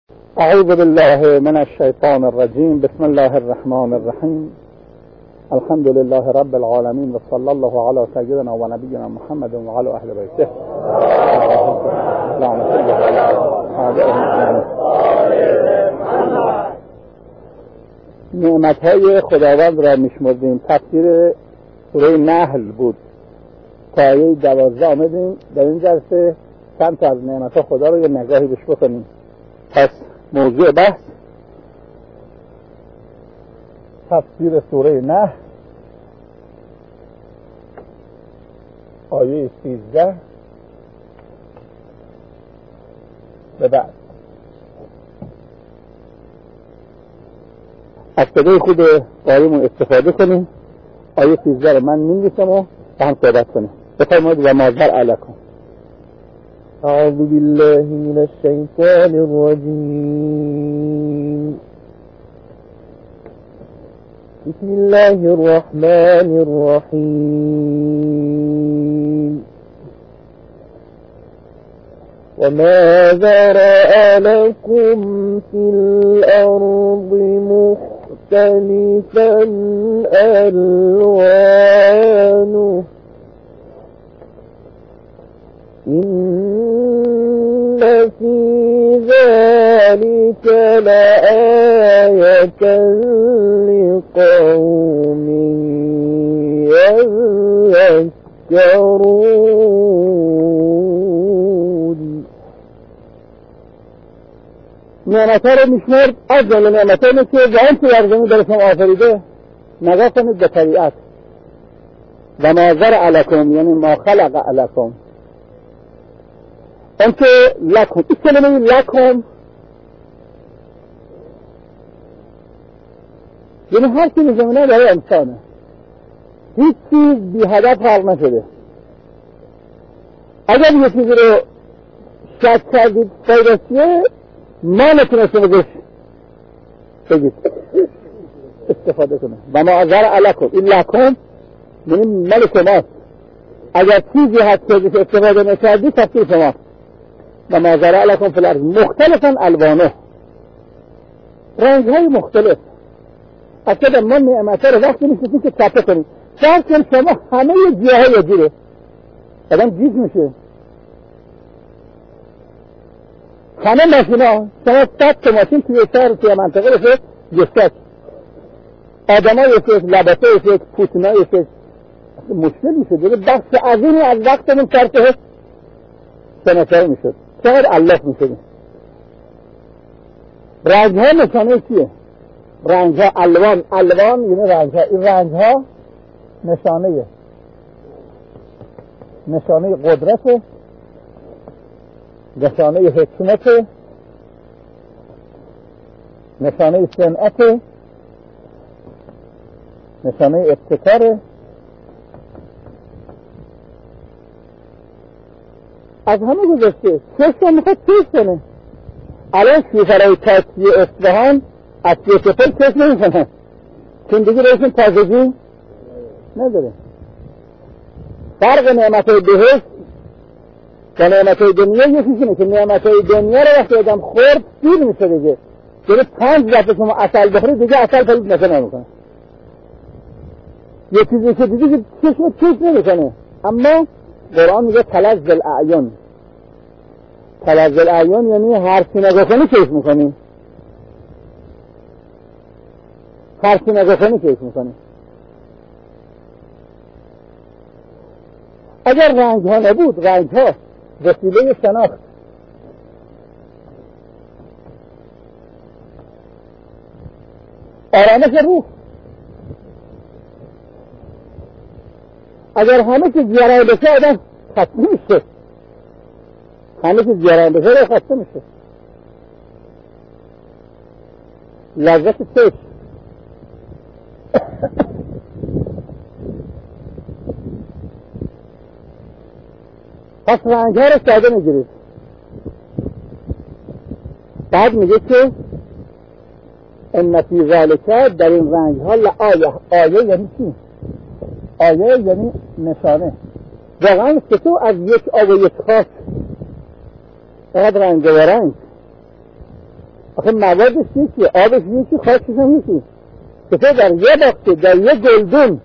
أعوذ بالله من الشيطان الرجيم. بسم الله الرحمن الرحيم. الحمد لله رب العالمين وصلى الله على سيدنا ونبينا محمد وعلى أهل بيته. نعمتهای خداوند را میشمردیم. تفسیر سوره نحل بود. آیه 12 آمدیم در این جلسه چند تا از نعمتهای خدا رو یه نگاهی بهش بکنیم. پس موضوع بحث تفسیر سوره نحل آیه 13 به بعد. از صدای خوب قاریمون استفاده کنیم. آیه 13 رو من می‌نویسم و با هم صحبت کنیم. بفرمایید و ماذر علیکم. أعوذ بالله من الشيطان الرجيم. بسم الله الرحمن الرحيم. وما ذرأ لكم في الأرض مختلفا ألوانه إن في ذلك لآية لقوم يذكرون. نعمتها رو میشمرد. از جمله نعمتها اینه که جهان که در زمین برشون آفریده نگاه کنید به طبیعت. و ما زرع لکم یعنی ما خلق لکم. اون که لکم، این کلمه لکم یعنی هر چیز زمینه برای انسانه. هیچ چیز بی هدف خلق نشده. اگر یه چیزی رو شک کردید فایده‌چیه ما نتونستیم ازش بگید استفاده کنه. و ما زرع لکم، این لکم یعنی مال شماست. اگر چیزی هست که ازش استفاده نکردید تفسیر شماست. و ما زرع لکم فی الارض مختلفا الوانه، رنگ های مختلف. اصلا من نعمتها رو وقتی میشنید که چپه کنید. فرض کن شما همه گیاه های جیره آدم گیج میشه. همه ماشینا شما 100 تا ماشین توی شهر توی منطقه رسید جستک آدم های فکر، لباس های فکر، پوتین های فکر مشکل میشه دیگه. بخش عظیمی از وقتمون صرف شناسایی میشد. چقدر الله میشدیم. رنگ ها نشانه چیه؟ رنگ ها الوان یعنی رنگ ها. این رنگ ها نشانه قدرت، نشانه حکمت، نشانه صنعت، نشانه ابتکار. از همه گذاشته چشم میخواد چشم کنه. الان شیفرهای تاکسی اصفهان از سیکفل چشم نمیکنه چون دیگه بهشون تازگی نداره. فرق نعمتهای بهشت و نعمتهای دنیا یکیشونه که نعمتهای دنیا رو وقتی آدم خورد سیر میشه دیگه 5 دفعه شما عسل بخورید دیگه عسل پلید نمیکنه. یه چیزی که دیگه چشم نمیکنه. اما قرآن میگه تلذ الاعیان. تلذ الاعیان یعنی هر چی نگاه کنی کیف میکنی. هر چی نگاه کنی کیف میکنی. اگر رنگ ها نبود، رنگ ها وسیله شناخت. آرامش روح. اگر همه چیز جرای بشه آدم خسته میشه. همه چیز جرای بشه خسته میشه. لذت چشم. پس رنگ ها رو ساده میگیرید. بعد میگه که ان فی ذلک، در این رنگ ها لآیه. آیه یعنی چی؟ آیه یعنی نشانه. واقعا که تو از یک آب و یک خاک فقط رنگ و رنگ آخه موادش یکیه، آبش یکی، خاکش هم یکی. چطور در یه وقته در یه گلدون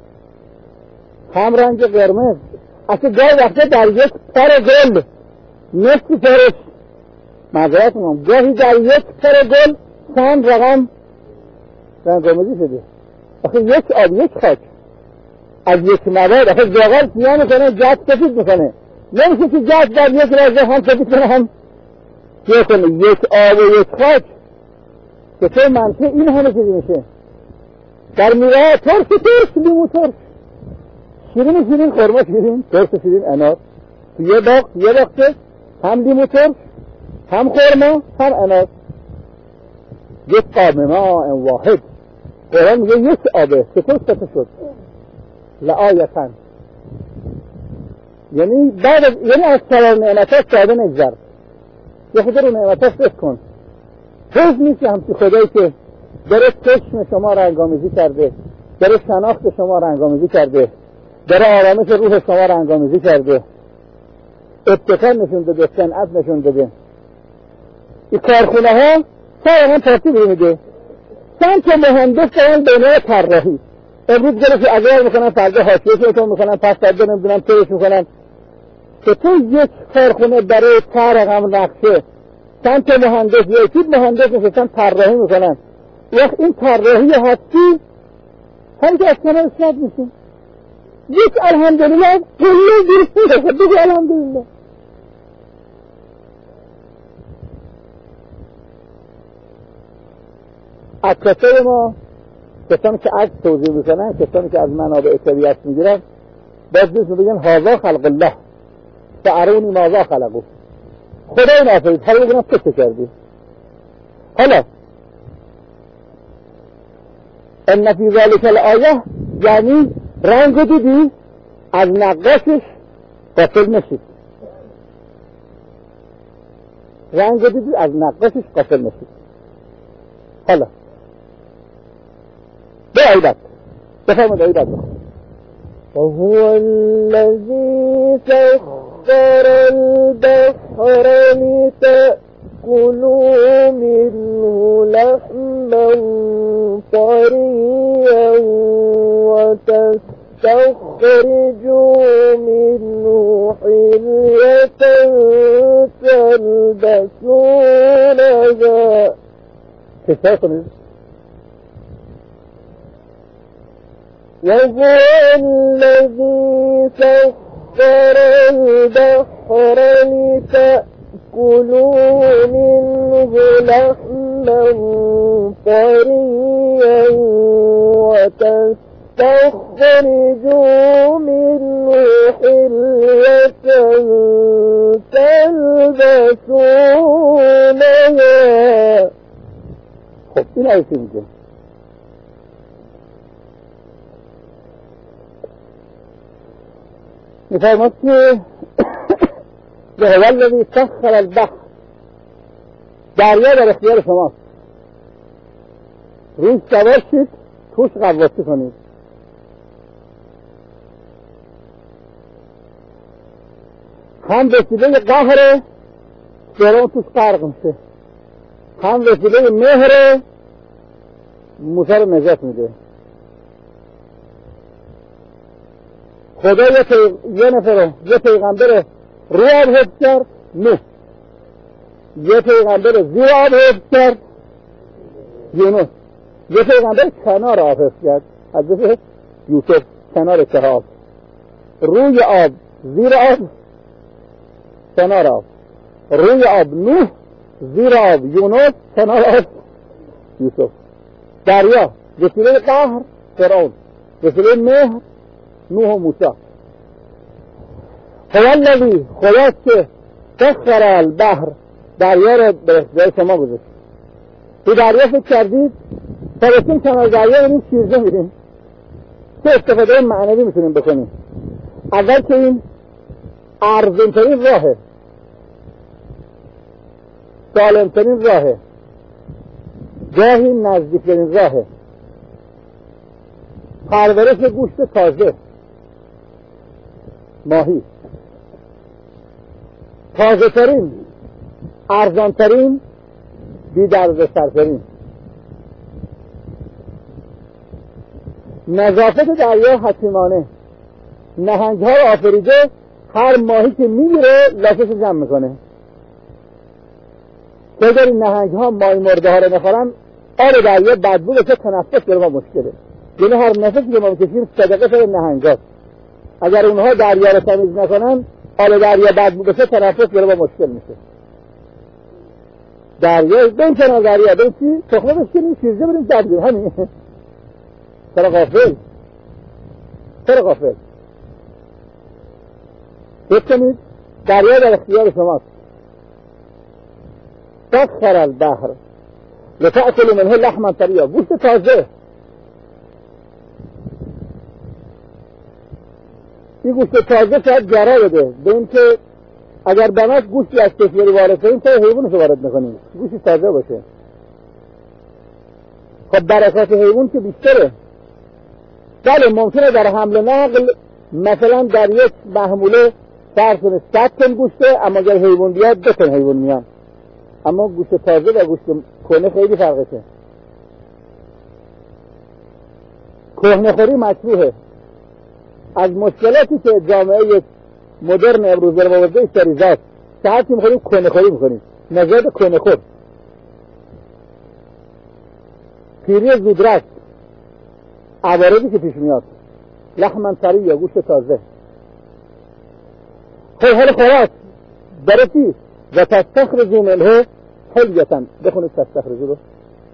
هم رنگ قرمز، اصلا گاهی وقتا در یک پر گل نصف پرش، معذرت میخوام، گاهی در یک پر گل چند رقم رنگ‌آمیزی شده. آخه یک آب یک خاک از یک مواد، آخه زغال سیاه میکنه، جد سفید میکنه، نمیشه که جد در یک لحظه هم سفید کنه هم سیاه کنه. یک آب و یک خاک چطور منطقه این همه چیزی میشه؟ در میوه ترش ترش، لیمو ترش، شیرین شیرین، خرما شیرین، ترش شیرین، انار. تو یه باغ هم لیمو ترش، هم خرما، هم انار. یک قاب ماء واحد. قرآن میگه یک آبه چطور سطح شد؟ لآیتن، یعنی بعد از سرار نعمتاش ساده نگذر، یه خود رو نعمتاش فکر کن. خوش نیست همچی خدایی که داره چشم شما رنگ‌آمیزی کرده، داره شناخت شما رنگ‌آمیزی کرده، داره آرامش روح شما رنگ‌آمیزی کرده، ابتکار نشون داده، صنعت نشون داده. این کارخونه ها سر ترتیب میده، چند تا مهندس دارن بینه طراحی، امروز گرفت اگر میکنن، فردا حاشیه‌شون میکنن، پس فردا نمیدونم ترش میکنن. چطور یک کارخونه برای رقم نقشه چند تا مهندس یا یکی مهندس نشستن طراحی میکنن؟ وقت این طراحی هستی هم که از کنار شد میشین. یک الحمدلله کلی گرفته شد، دیگه الحمدلله. از کسای ما، کسانی که از توضیح میکنن، کسانی که از منابع طبیعت میگیرن، باز دوست میگن هذا خلق الله فارونی ماذا خلقو، خدای نافرید، حالا بگنم چه کردی. حالا ان فی ذلک الآیه، یعنی رنگ دیدی از نقاشش غافل نشید، رنگ دیدی از نقاشش غافل نشید. حالا بعیدت بفرمید، عیدت وهو الذي سخر البحر لتأكلوا منه لحما طريا وتستخرجوا منه حلية تلبسونها. وهو الذي سخر البحر لتأكلوا منه لحما طريا وتستخرجوا منه حلية تلبسونها. خب این آیه میگه میفرماد که وهو الذی سخر البحر، دریا در اختیار شماست، روش سوار شید، توش غواصی کنید. هم وسیله قهر فرعون توش غرق میشه، هم وسیله مهر موسی رو نجات میده. خدا یه نفر یه پیغمبر روی آب حفظ کرد، نه یه پیغمبر زیر آب حفظ کرد، یونس یه پیغمبر کنار آب حفظ کرد، حضرت یوسف کنار آب، روی آب، زیر آب، کنار آب، روی آب نوح، زیر آب یونس، کنار آب یوسف. دریا وسیله قهر فرعون، وسیله مهر نوح و موسی. هو الذی، خداست که سخر البحر، دریا را به اختیار شما گذاشت. تو دریا فکر کردید تا بسیم کنار دریا بریم شیرجه میریم، چه استفاده معنوی میتونیم بکنیم؟ اول که این ارزونترین راهه، سالمترین راهه، گاهی نزدیکترین راهه. پرورش گوشت تازه، ماهی، تازه ترین، ارزان ترین، بی درد سرترین. نظافت دریا حکیمانه. نهنگ ها رو آفریده، هر ماهی که میگیره لاشش رو جمع میکنه. که اگر این نهنگ ها ماهی مرده ها رو نخورن، آب دریا بدبو بشه، تنفس برای ما مشکله. یعنی هر نفسی که ما میکشیم صدقه شده نهنگ ها. اگر اونها دریا رو تمیز نکنن، آب دریا بدبو بشه، تنفس برای ما مشکل میشه. دریا بین کنار دریا بین چی؟ تخمه بشکنیم شیرجه بریم جدیم همین. چرا غافل؟ بکنید دریا در اختیار شماست. سخر البحر لتأكلوا منه لحما طریا، گوشت تازه. این گوشت تازه شاید جرا بده به این که اگر بنات گوشتی از کشوری وارد کنیم تا حیوانشو وارد نکنیم، گوشت تازه باشه. خب برکات حیوان که بیشتره. بله ممکنه در حمل و نقل مثلا در یک محموله فرض کنه 100 تن گوشته، اما اگر حیوان بیاد 2 تن حیوان میان. اما گوشت تازه و گوشت کهنه خیلی فرقشه. کهنه خوری مکروهه. از مشکلاتی که جامعه مدرن امروز در مورد سریزات که هر چی می‌خوریم کهنه خوری می‌کنیم. نژاد کهنه خور. پیری زودرس، عوارضی که پیش میاد، لحمن طری یا گوشت تازه. خب حال خوراک برسی و تستخرجوا منه حلیة، بخونید تستخرجوا رو.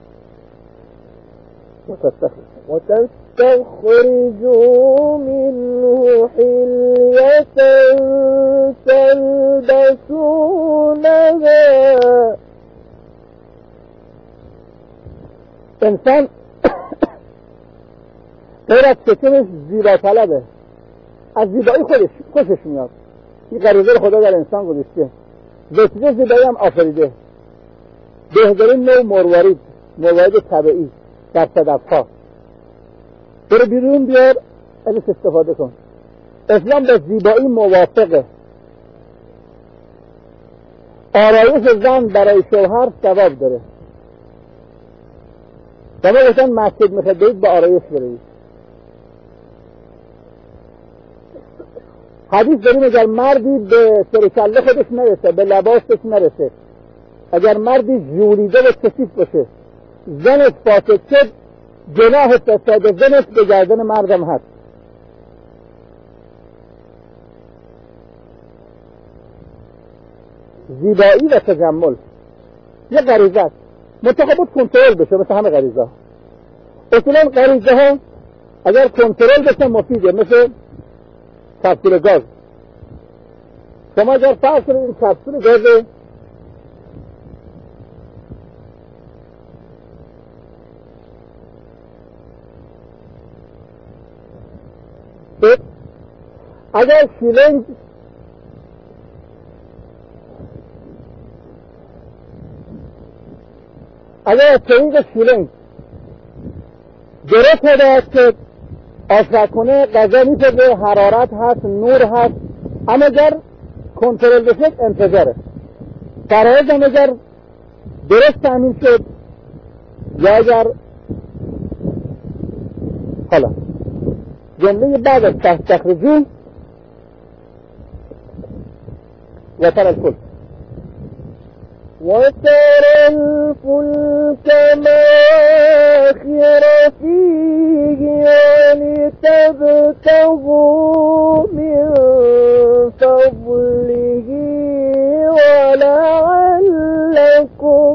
وتستخرجوا منه حلية تلبسونها. انسان غیر از شکمش زیبا طلبه، از زیبایی خوشش میاد. این غریزه رو خدا در انسان گذاشته، وسیله زیبایی هم آفریده. بهترین نوع مروارید طبیعی در صدفها. برو بیرون بیار ازش استفاده کن. اسلام به زیبایی موافقه. آرایش زن برای شوهر ثواب داره. شما گفتن مسجد میخواد برید با آرایش برید. حدیث داریم اگر مردی به سرکله خودش نرسه، به لباسش نرسه، اگر مردی جولیده و کثیف باشه، زنش فاسد شد، جناح فساد زنش به گردن مردم هست. زیبایی و تجمل یه غریزه است، متقابل کنترل بشه مثل همه غریزه ها. اصولا غریزه ها اگر کنترل بشه مفیده، مثل کپسول گاز. شما اگر فرض کنید این کپسول گاز اگر شیلنگ اگر از طریق شیلنگ درست هدایت که آشپزخونه غذا میپزه، حرارت هست، نور هست، اما اگر کنترل بشه انتظاره. فرایض هم اگر درست تامین شد یا اگر حالا جمله بعد از تستخرجون و تر الفلک مواخر فيه ولتبتغوا من فضله ولعلكم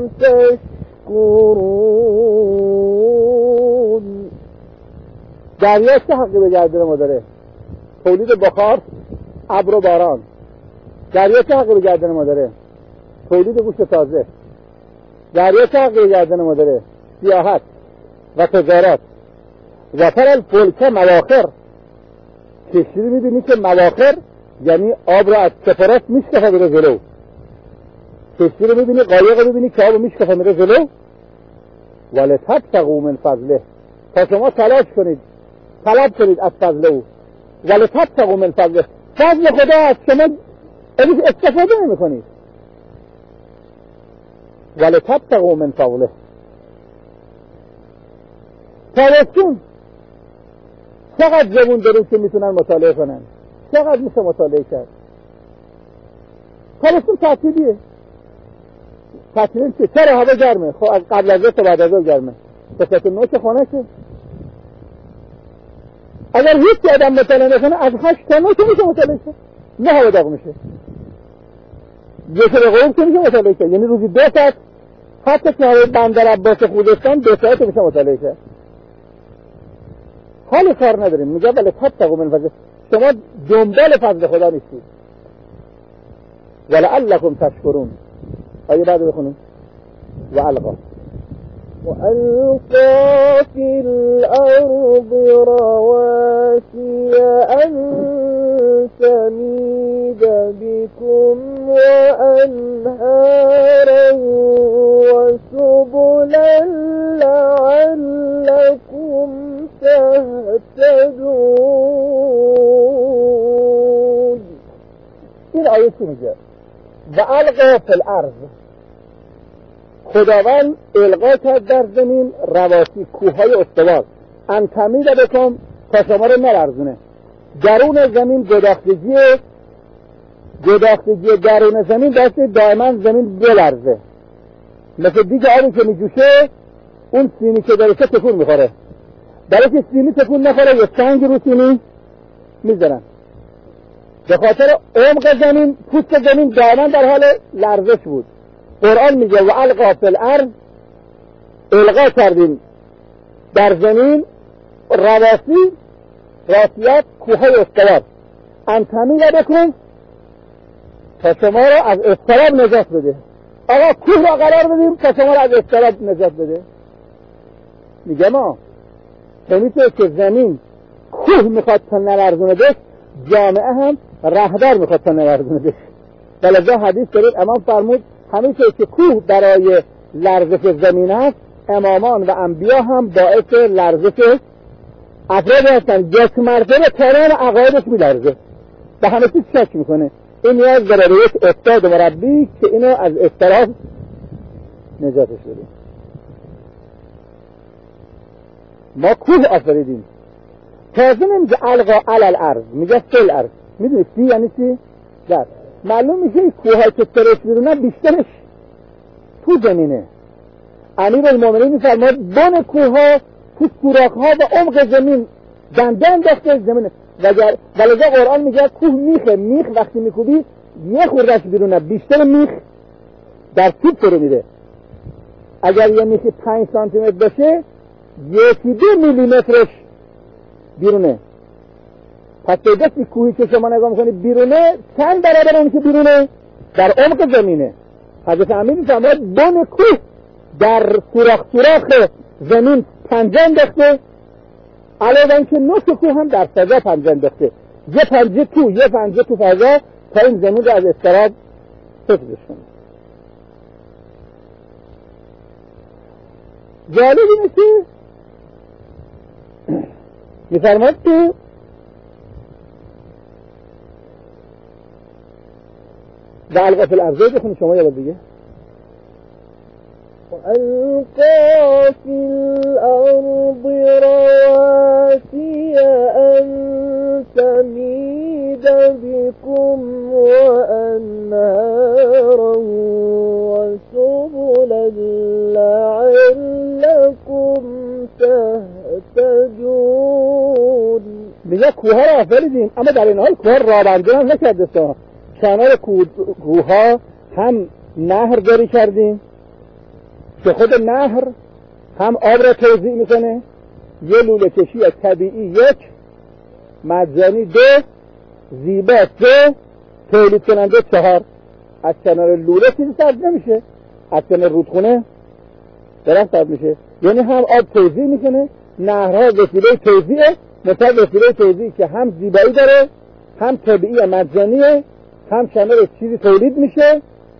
تشكرون. دریا چه حقی به گردن ما داره؟ تولید بخار، ابر و باران. دریا چه حقی به گردن ما داره؟ تولید گوشت تازه. دریا چه حقی به گردن ما داره؟ سیاحت و تجارت. وتر الفلک مواخر، کشتی میبینی که مواخر یعنی آب را از سفرات میشکفه میره جلو. کشتی رو میبینی، قایق رو میبینی که آب میشکفه میره جلو. ولتبتغوا من فضله، تا شما تلاش کنید، طلب کنید از فضل او. ولتبتغوا من فضله، فضل خدا از شما استفاده نمی کنید. ولتبتغوا من فضله. تابستون چقدر جوون داریم که میتونن مطالعه کنن؟ چقدر میشه مطالعه کرد؟ تابستون تعطیلیه. تعطیل چه؟ چرا هوا گرمه؟ خب از قبل از تا بعد از گرمه. به خاطر نوک خانه که اگر هیچ آدم مطالعه نکنه از 8 تا 9 میشه مطالعه کرد. نه هوا داغ میشه. یک دقیقه که میشه مطالعه کرد. یعنی روزی 2 ساعت، حتی که بندر عباس خوزستان 2 ساعت میشه مطالعه کرد. حال کار نداریم. میگه ولی تبتغوا من فضله، شما دنبال فضل خدا نیستید. ولعلکم تشکرون. آیه بعد بخونیم. وألقى في الأرض رواسي أن تميد بكم وأنهارا وسبلا لعلكم تهتدون. این آیه چی میگه؟ وألقى في الأرض، خداوند القا کرد در زمین رواسی، کوههای استوار، ان تمید بکن تا شما رو نلرزونه. درون زمین گداختگی درون زمین دست دائما زمین بلرزه، مثل دیگه آبی که میجوشه اون سینی که داره چه تکون میخوره. برای که سینی تکون نخوره یه سنگ رو سینی میزنن، به خاطر عمق زمین پوست زمین دائما در حال لرزش بود. قرآن میگه و القا فی الارض، القا کردیم در زمین راسیات کوههای استوار، ان تمید بکن تا شما را از اضطراب نجات بده. آقا کوه را قرار بدیم تا شما را از اضطراب نجات بده. میگه ما همینطور که زمین کوه میخواد تا نلرزونه بش، جامعه هم رهبر میخواد تا نلرزونه بش. ولذا حدیث دارید امام فرمود همینطور که کوه برای لرزش زمین است، امامان و انبیا هم باعث لرزش افراد هستن. یک مرتبه تمام عقایدش میلرزه، به همه چیز شک میکنه. این نیاز داره به یک استاد مربی که اینو از اضطراب نجاتش بده. ما کوه آفریدیم. تازه نمیگه القا علی الارض، میگه فی الارض. میدونی فی یعنی چی؟ در معلوم میشه این کوه‌هایی که سرش بیرونه بیشترش تو زمینه. امیرالمومنین میفرماید بن کوه‌ها تو سوراخ‌ها و عمق زمین دنده انداخته زمینه. ولذا قرآن میگه کوه میخه. میخ وقتی میکوبی یه خوردش بیرونه، بیشتر میخ در توپ فرو میره. اگر یه میخی 5 سانتی متر باشه 1-2 میلیمترش بیرونه. پس پیداست کوهی که شما نگاه میکنید بیرونه چند برابر اون که بیرونه در عمق زمینه. حضرت امیر میفرماید بن کوه در سوراخ زمین پنجه انداخته، علاوه اینکه نوک کوه هم در فضا پنجه انداخته. یه پنجه تو فضا تا این زمین رو از اضطراب حفظش کنه. جالب اینه که میفرماید که و القا فی الارض بخونی شما یه بار دیگه. وألقى في الأرض رواسي أن تميد بكم وأنهارا وسبلا لعلكم تهتدون. میگه کوه ها را آفریدیم، اما در این حال کوه را بندی هم نکرده. کنار کوه ها هم نهر جاری کردیم که خود نهر هم آب را توزیع میکنه، یه لوله کشی طبیعی 1، مجانی 2، زیبا 3، تولید کننده 4. از کنار لوله چیزی سبز نمیشه، از کنار رودخونه درخت سبز میشه. یعنی هم آب توزیع میکنه، نهرها وسیله توزیعه، وسیله توزیع که هم زیبایی داره، هم طبیعی مجانیه، هم کنار چیزی تولید میشه،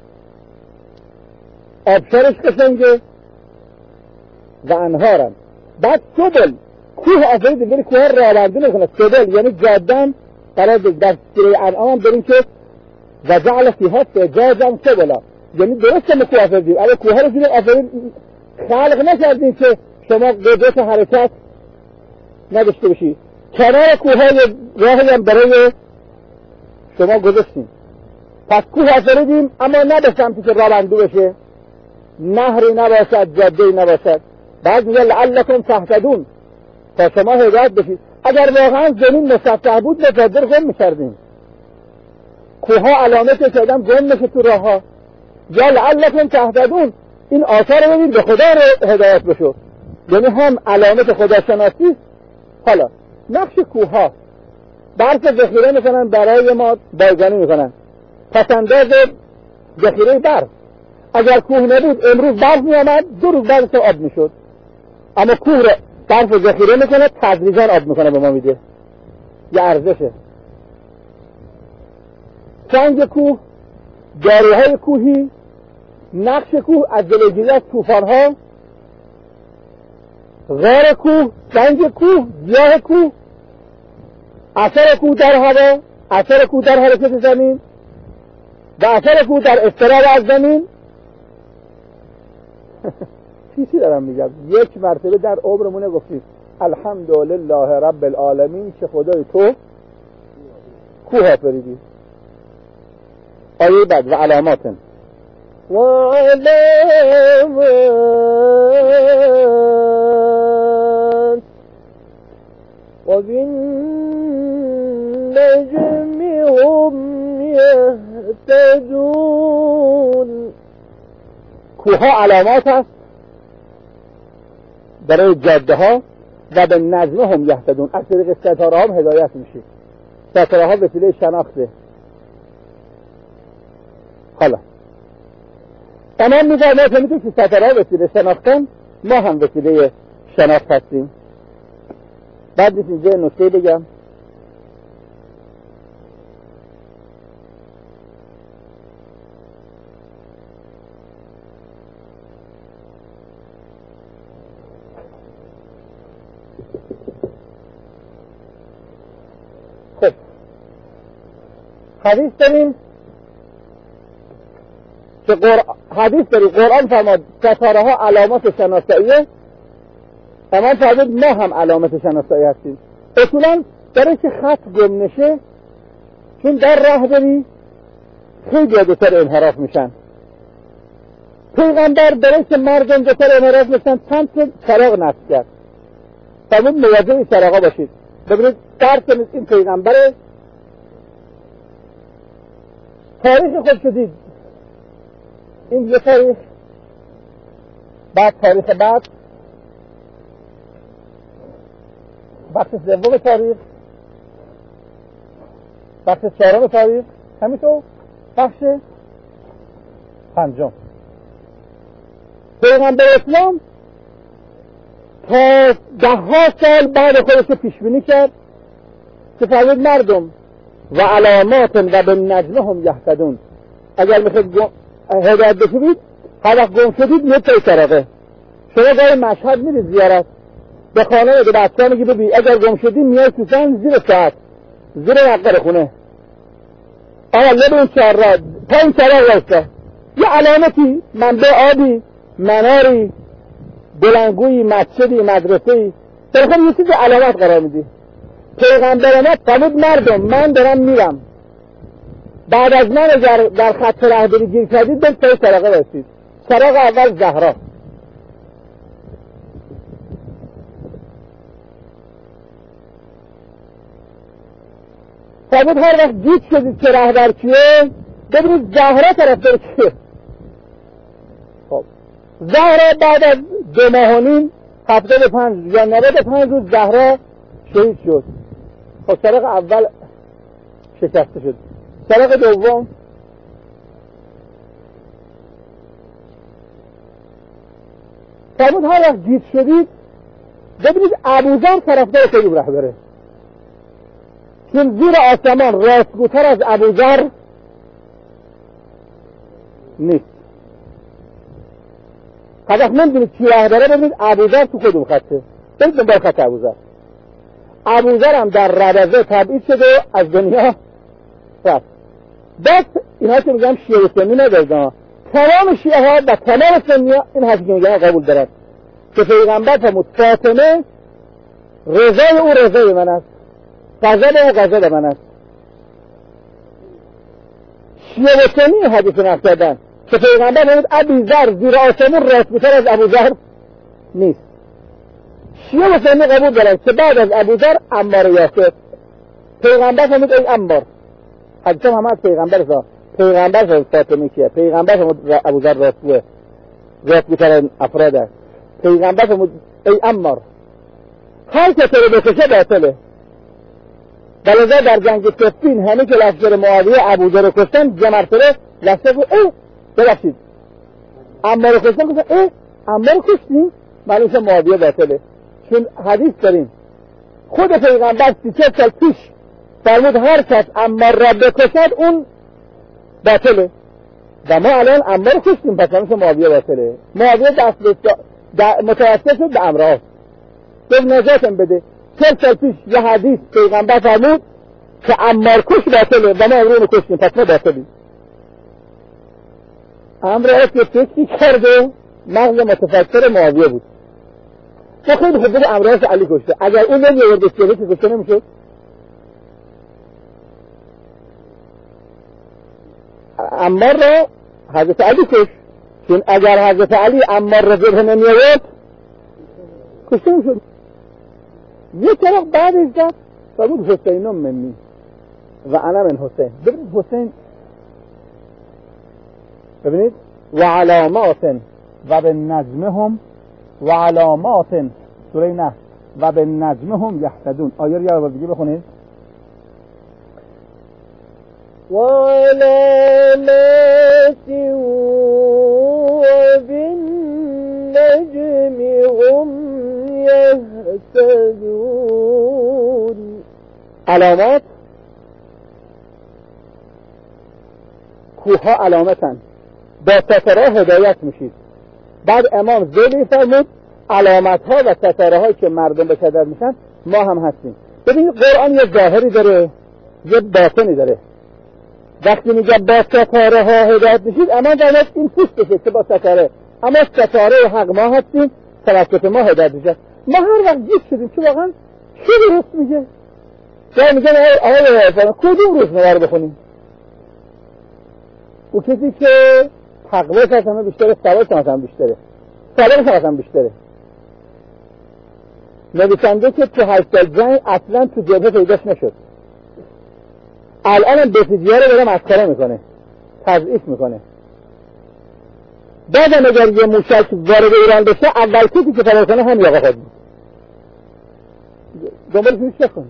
آبشارش قشنگه و انهارم. بعد سبل، کوه آفرید بری کوه راهبردی نکنه. سبل یعنی جادم قرار در سوره انعام داریم که و جعل فیها فجاجا سبلا، یعنی درسته ما کوه آفریدیم، اما کوه ها رو جور آفرید خلق نکردیم که شما قدرت حرکت نداشته باشید. کنار کوه ها راهی هم برای شما گذاشتیم. پس کوه آفریدیم اما نه به سمتی که راه بندو بشه، نهری نباشد، جاده‌ای نباشد. بعد میگه لعلکم تهتدون، تا شما هدایت بشید. اگر واقعا زمین مسطح بود مصادر گم می‌کردیم. کوها علامتی که آدم گم نشه تو راه ها. یا لعلکم تهتدون، این آثار رو ببین به خدا رو هدایت بشو، یعنی هم علامت خداشناسی. حالا نقش کوها برف ذخیره میکنن برای ما، بایگانی میکنن، پسنداز ذخیره برف. اگر کوه نبود امروز برف میامد 2 روز بعد آب میشد، اما کوه رو برف ذخیره میکنه، تدریجا آب میکنه به ما میده. یه ارزشه. سنگ کوه، داروهای کوهی، نقش کوه از جلوگیری از طوفان‌ها، غار کوه، سنگ کوه، گیاه کوه، اثر کوه در هوا، اثر کوه در حرکت زمین و اثر کوه در اضطراب از زمین. چیزی دارم میگم، یک مرتبه در عمرمونه گفتیم الحمدلله رب العالمین که خدای تو کوه آفریدی. آیه بعد و علامات وبالنجم هم يهتدون. کوه علامات هست برای جاده ها و به نجم هم یهتدون، از طریق ستاره هم هدایت میشه. ستاره ها وسیله شناخته. حالا تمام میفرماید که میتونی که ستاره ها وسیله شناختن، ما هم وسیله شناخت هستیم. بعد نیست اینجا نکته بگم. خب حدیث داریم که قرآن فرماد ستاره ها علامات شناساییه، تمام فرمود ما هم علامت شناسایی هستیم. اصولا برای که خط گم نشه، چون در راه بری خیلی زیادتر انحراف میشن. پیغمبر برای که مردم زیادتر انحراف میشن چند چراغ نصب کرد. فرمود مواظب این چراغا باشید. ببینید درس این پیغمبر تاریخ خود شدید، این یه تاریخ، بعد تاریخ بعد، بخش سوم تاریخ، بخش 4 تاریخ، همینطور بخش 5. پیغمبر اسلام تا 10 سال بعد خودش پیش بینی کرد که فرمود مردم و علامات و به نجم هم یهتدون، اگر میخواید هدایت بشید هر وقت گم شدید میاد پای چراغه. شما گاهی مشهد میرید زیارت، به خانه میگه بچه‌ها میگه ببین اگر گم شدی میای تو سن زیر ساعت زیر نقر خونه، لب اون چراغ پای چراغ واسه یه علامتی، منبع آبی، مناری، بلندگویی، مسجدی، مدرسه‌ای، طرفاً یه چیز علامت قرار میدی. پیغمبر ما فرمود مردم من دارم میرم، بعد از من اگر در خط رهبری گیر کردید به پای چراغ واسید. چراغ اول زهرا، فرمود هر وقت گیج شدید که رهبر کیه ببینید زهرا طرفدار کیه. خب زهرا بعد از 2 ماه و نیم 75 یا 95 روز زهرا شهید شد. خب چراغ اول شکسته شد. چراغ دوم فرمود هر وقت گیج شدید ببینید ابوذر طرفدار کدوم رهبره، چون زیر آسمان راستگوتر از ابوذر نیست. هر وقت نمیدونید کی رهبره ببینید ابوذر تو کدوم خطه، برید دنبال خط ابوذر. ابوذر هم در ربضه تبعید شده از دنیا رفت. بس اینها که میگم شیعه سنی ندارد، تمام شیعه ها و تمام سنی ها این حدیث میگن قبول دارن که پیغمبر فرمود فاطمه رضای او رضای من است، غضب او غضب من است. شیعه و سنی حدیث نقل کردن که پیغمبر فرمود ابوذر زیر آسمون راسخ‌تر از ابوذر نیست. شیعه و سنی قبول دارن که بعد از ابوذر عمار یاسر. پیغمبر فرمود ای عمار، حدیث هم از پیغمبر فرمود فاطمه کیه، پیغمبر فرمود ابوذر راست‌تر افراد است. پیغمبر فرمود ای عمار هر که تو رو بکشه باطله. بلذا در جنگ صفین همه که لشکر معاویه ابوذر رو کشتن جمرتره لشکر گفت ببخشید عمار رو کشتن، گفتن عمار رو کشتیم معلوم شد معاویه باطله. چون حدیث داریم خود پیغمبر 34 سال پیش فرمود هر کس عمار را بکشد اون باطله و ما الان عمار رو کشتیم پس معلوم شد معاویه باطله. معاویه متوسط شد به امراه گفت نجاتم بده. 40 سال پیش یه حدیث پیغمبر فرمود که عمار کش باطله و ما امرون رو کشتیم پس ما باطلیم. امراه که فکری کرده مغز متفکر معاویه بود تو خیلی خوب بده امراه علی کشته، اگر اون نمیورد استیلی که کشته نمیشد. عمار را حضرت علی کش، چون اگر حضرت علی عمار را جبه نمیورد کشته نمیشد. یک طرف بعدش داد فرمود حسینم منی و انا من حسین. ببینید حسین، ببینید و علامات و به نجمهم و علامات سوره نحل و به نجمهم یهتدون. آیه رو یه بار دیگه بخونید. و علامات و بالنجم هم یهتدون. علامات کوها علامتن، با ستاره هدایت میشید. بعد امام زیلی فرمود علامت ها و ستاره هایی که مردم به هدایت میشن ما هم هستیم. ببینید قرآن یه ظاهری داره یه باطنی داره. وقتی میگه با ستاره ها هدایت میشید اما باید این پوست بشه که با ستاره، اما ستاره حق ما هستیم توسط ما هدایت میشه. ما هر وقت جیب شدیم که واقعا چی درست میگه؟ جایی میگن آقای کدوم روزنامه رو بخونیم؟ او کسی که تقواش از همه بیشتره، ثوابش از همه بیشتره، سالمش از همه بیشتره. نویسنده که تو 8 سال جنگ اصلا تو جبهه پیداش نشد، الان بسیجی‌ها رو داره مسخره میکنه، تضعیف میکنه. بعدم اگر یه موشک وارد ایران بشه اول کسی که فرار کنه همین آقا خود بود. دنبال فیلش نکن.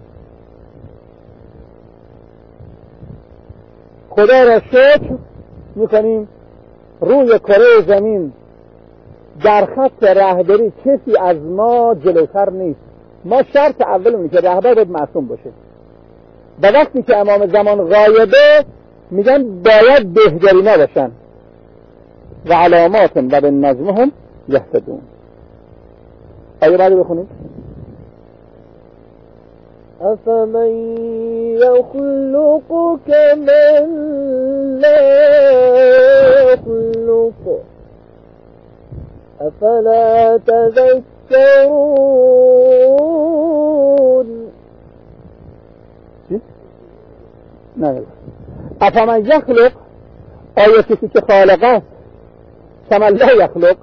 خدا را شکر میکنیم روی کره زمین در خط رهبری کسی از ما جلوتر نیست. ما شرط اولمونه که رهبر باید معصوم باشه و وقتی که امام زمان غایبه میگن باید بهترینا باشن. و علامات و به نجمهم یهتدون. آیه بعد بخونید. افمن یخلق کمن لا یخلق افلا تذکرون. نه افمن یخلق، آیا کسی که خالق است کمن لا یخلق،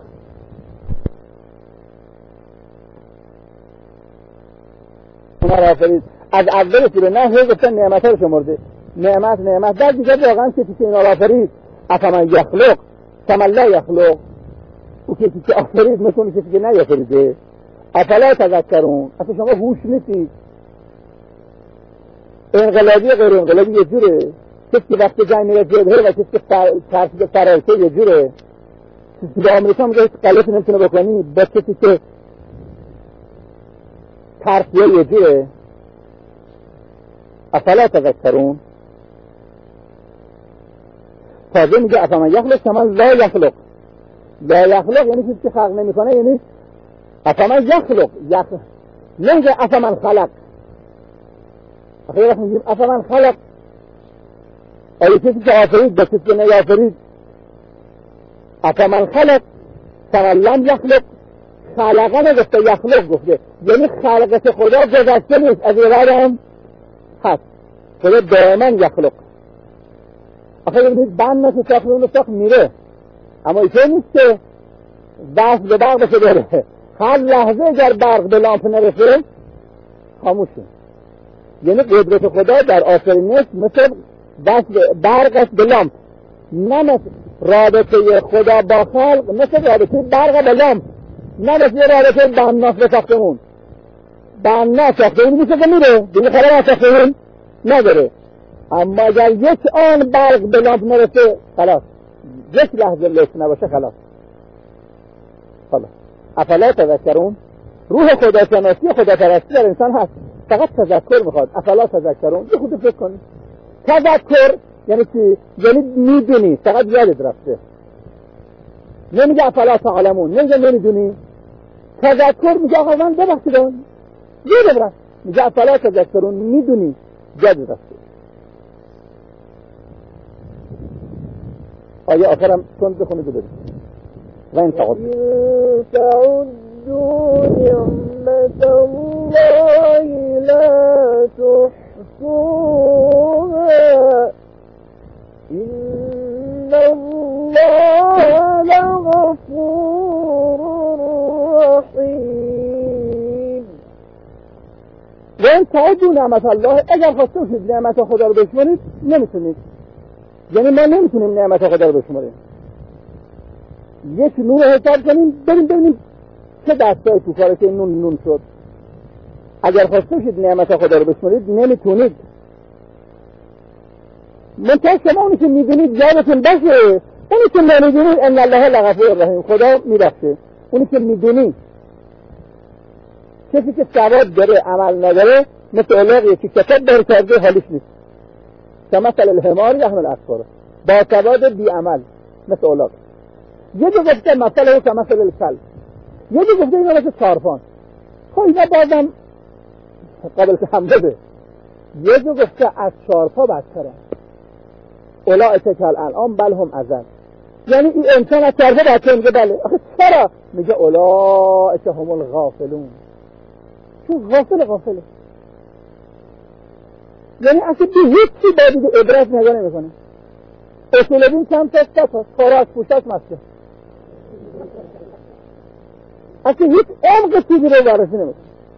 اونا را فرید از اول سوره نه هی گفتن نعمت ها رو شمرده، نعمت بعد دیگه واقعا کسی که اینا را فرید افمن یخلق کمن لا یخلق، او کسی که آفرید میکنه کسی که نیافریده. افلا تذکرون، اصلا شما هوش نیستید. انقلابی غیر انقلابی یه جوره، کسی که وقت جنگ میره جبهه و کسی که ترسید فرارسه یه جوره. کسی که به آمریکا میگه غلطی نمیتونه بکنی با کسی که ترسیه یه جوره. افلا تذکرون. تازه میگه افمن یخلق کمن لا یخلق. لا یخلق یعنی کسی که خلق نمیکنه، یعنی افمن یخلق نمیگه افمن خلق. آخه میگیم افمن خلق، آیا کسی که آفرید با کسی که نیافرید افمن خلق کمن لم یخلق، خلقه نگفته یخلق گفته، یعنی خلقت خدا گذشته نیست، از این هم هست، خدا دائما یخلق. آخه ببینید بند نشو ساخت اون ساخت میره، اما ایشه نیست که وصل به برق بشه بره، هر لحظه اگر برق به لامپ نرسه خاموشه. یعنی قدرت خدا در آفرینش مثل برق است به لامپ، نه مثل رابطه خدا با خلق مثل رابطه برق به لامپ، نه مثل رابطه بناس به ساختمون. بناس ساختمون میشه که میره دیگه، خدا از ساختمون نداره، اما اگر یک آن برق به لامپ نرسه خلاص، یک لحظه لش نباشه خلاص. افلا تذکرون، روح خدا شناسی خدا پرستی در انسان هست، فقط تذکر میخواد. افلا تذکرون، یه خود فکر کنید. تذکر یعنی چی؟ یعنی میدونی، فقط یادت رفته. نمیگه افلا تعلمون، نمیگه نمیدونی. تذکر میگه آقا من ببخشید یادت رفت، میگه افلا تذکرون، میدونی یادت رفته. آیه آخرم چون بخونید و برید. و این تعدوا نعمة الله لا تحصوها إن الله لغفور رحيم. و این تعدوا نعمت الله، اگر خواستم شد نعمت خدا رو بشمارید نمیتونید، یعنی ما نمیتونیم نعمت خدا رو بشماریم. یک نون حساب کنیم بریم ببینیم چه دستای تو کاره که نون شد. اگر خواسته شد نعمت خدا رو بشمارید نمیتونید. منتها شما اونی که میدونید یادتون باشه، اونی که نمیدونید ان الله لغفور رحیم، خدا میبخشه. اونی که میدونی، کسی که سواد داره عمل نداره مثل الاغیه که کتاب داره کرده حالیش نیست، که مثل الحمار یحمل اسفار، با سواد بی عمل مثل الاغ. یه جو گفته مثل او که مثل الکل، یه جو گفته اینا مثل چارپان. خب اینا بازم قابل که هم بده. یه جو گفته از چارپا بدتره، اولئک کالانعام بل هم اضل، یعنی این انسان از چارپا بدتره. میگه بله. آخه چرا؟ میگه اولئک هم الغافلون، چون غافله، یعنی اصلا به هیچ چی باید عبرت نگاه نمیکنه. اصول دین کم تا خوراک پوشاک مسکن، اصلا هیچ عمق چیزی رو بررسی نمیکنه.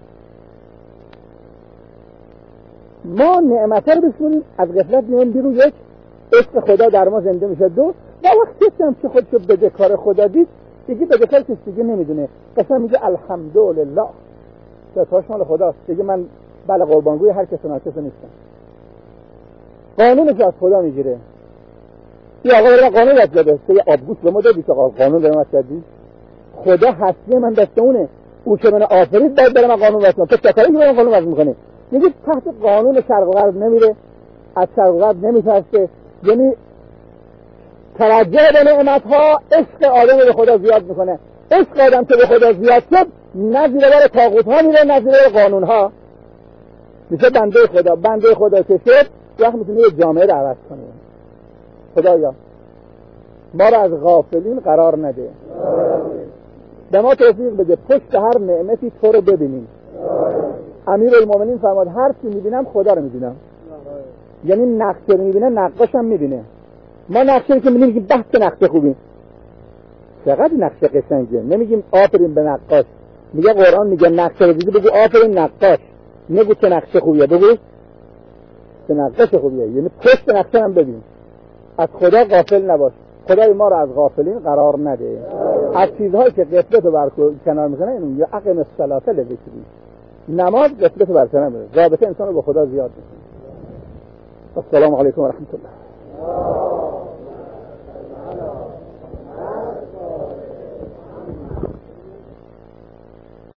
ما نعمت رو بشونیم، از غفلت میایم بیرون. یک، عشق خدا در ما زنده میشه. دو، و وقتی هم که خودشو به کار خدا دید دیگه به کار کسی دیگه نمیدونه، قسم میگه الحمدلله، ستایش مال خداست. دیگه من بله قربانگوی هر کس ناکس نیستم، قانونش از خدا میگیره. این آقا برای قانون یاد داده، یه آبگوش به ما دادی که قانون برای ما کردی. خدا هستی من دست اونه، او که من آفرید باید برای من قانون واسه. تو چه کاری که برای قانون واسه میکنی؟ میگه تحت قانون شرق و غرب نمیره، از شرق و غرب نمیترسه. یعنی توجه به نعمت‌ها عشق آدم به خدا زیاد میکنه. عشق آدم که به خدا زیاد شد نه زیر بار طاغوت‌ها میره نه زیر بار قانون‌ها، میشه بنده خدا. بنده خدا که شد وقت میتونه یه جامعه رو عوض کنه. خدایا ما رو از غافلین قرار نده، به ما توفیق بده پشت هر نعمتی تو رو ببینیم. امیرالمومنین فرمود هر چی میبینم خدا رو میبینم، یعنی نقشه رو میبینه نقاشم میبینه. ما نقشه که میبینیم که بحث نقشه خوبی، چقدر نقشه قشنگه. نمیگیم آفرین به نقاش، میگه قرآن میگه نقشه رو دیدی بگو آفرین نقاش، نگو چه نقشه خوبیه، بگو چه نقشه خوبیه. یعنی پشت نقشه هم ببین، از خدا غافل نباش. خدای ما رو از غافلین قرار نده. از چیزهایی که غفلت رو کنار میکنه اینو میگه اقم الصلاة لذکری، نماز غفلت رو برکنار میکنه، رابطه انسان رو با خدا زیاد میکنه. السلام علیکم و رحمت الله.